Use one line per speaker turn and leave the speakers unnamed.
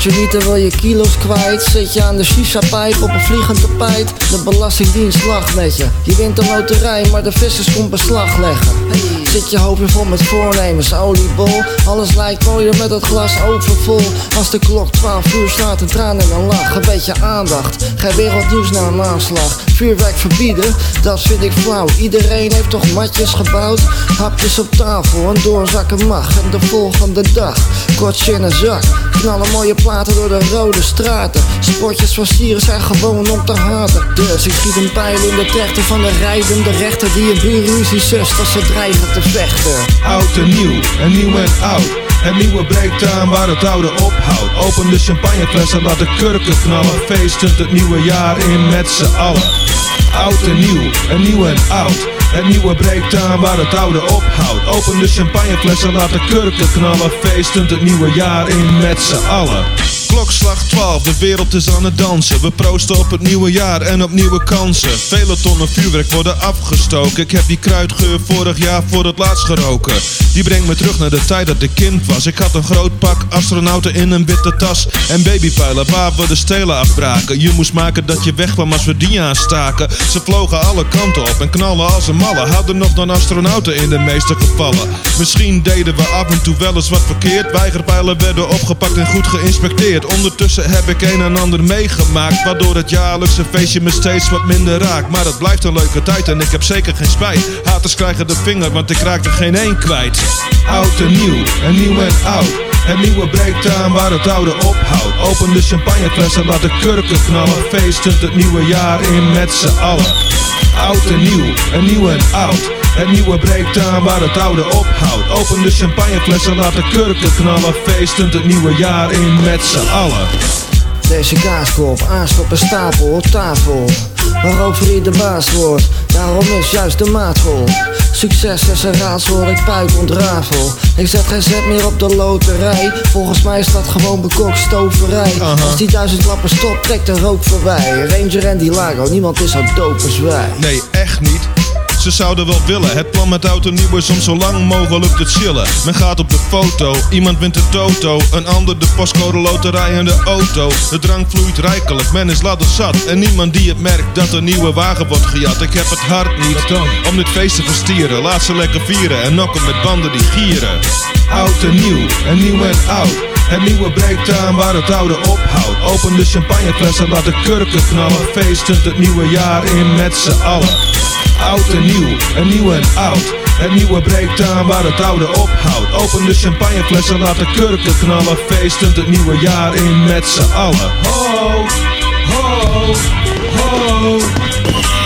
je niet, dan wil je kilo's kwijt. Zit je aan de shisha-pijp op een vliegend tapijt. De belastingdienst lacht met je. Je wint de loterij, maar de vissers komt beslag leggen. Zit je hoofd weer vol met voornemens, oliebol. Alles lijkt mooier met het glas overvol. Als de klok 12 uur slaat, een traan en een lach. Een beetje aandacht, geen wereldnieuws na een aanslag. Vuurwerk verbieden, dat vind ik flauw. Iedereen heeft toch matjes gebouwd. Hapjes op tafel en doorzakken mag. En de volgende dag, kortje in een zak. Knallen mooie platen door de rode straten. Spotjes van stieren zijn gewoon om te haten. Dus ik schiet een pijl in de trechter van de rijdende rechter die een buurruzie zust als ze dreigen te vechten.
Oud en nieuw en oud. Het nieuwe breekt aan waar het oude ophoudt. Open de champagneflessen, laat de kurken knallen. Feestend het nieuwe jaar in met z'n allen. Oud en nieuw en oud. Het nieuwe breekt aan waar het oude ophoudt. Open de champagneflessen, laat de kurken knallen. Feestend het nieuwe jaar in met z'n allen. Klokslag 12, de wereld is aan het dansen. We proosten op het nieuwe jaar en op nieuwe kansen. Vele tonnen vuurwerk worden afgestoken. Ik heb die kruidgeur vorig jaar voor het laatst geroken. Die brengt me terug naar de tijd dat ik kind was. Ik had een groot pak astronauten in een witte tas. En babypijlen waar we de stelen afbraken. Je moest maken dat je weg kwam als we die aanstaken. Ze vlogen alle kanten op en knallen als een malle. Hadden nog dan astronauten in de meeste gevallen. Misschien deden we af en toe wel eens wat verkeerd. Weigerpijlen werden opgepakt en goed geïnspecteerd. Ondertussen heb ik een en ander meegemaakt, waardoor het jaarlijkse feestje me steeds wat minder raakt. Maar het blijft een leuke tijd en ik heb zeker geen spijt. Haters krijgen de vinger, want ik raak er geen één kwijt. Oud en nieuw en oud. Het nieuwe breekt aan waar het oude ophoudt. Open de champagneflessen, laat de kurken knallen. Feestend het nieuwe jaar in met z'n allen. Oud en nieuw en oud. Het nieuwe breekt aan waar het oude ophoudt. Open de champagneflessen, laat de kurken knallen. Feestend het nieuwe jaar in met z'n allen.
Deze kaaskop, aanschop een stapel op tafel. Waarover hij de baas wordt, daarom is juist de maat vol. Succes is een raadsel, ik puik ontrafel. Ik zet geen zet meer op de loterij. Volgens mij is dat gewoon bekokstoverij. Als die 1000 lappen stopt, trekt de rook voorbij. Ranger en die Lago, niemand is zo dope als wij.
Nee, echt niet. Ze zouden wel willen, het plan met oud en nieuw is om zo lang mogelijk te chillen. Men gaat op de foto, iemand wint de toto. Een ander de postcode loterij en de auto. De drank vloeit rijkelijk, men is ladderzat. En niemand die het merkt dat een nieuwe wagen wordt gejat. Ik heb het hart niet om dit feest te verstieren. Laat ze lekker vieren en nokken met banden die gieren. Oud en nieuw en oud. Het nieuwe breekt aan waar het oude ophoudt. Open de champagneflessen, laat de kurken knallen. Feestend het nieuwe jaar in met z'n allen. Oud en nieuw en oud. Het nieuwe breekt aan waar het oude ophoudt. Open de champagneflessen, laat de kurken knallen. Feestend het nieuwe jaar in met z'n allen. Ho, ho, ho.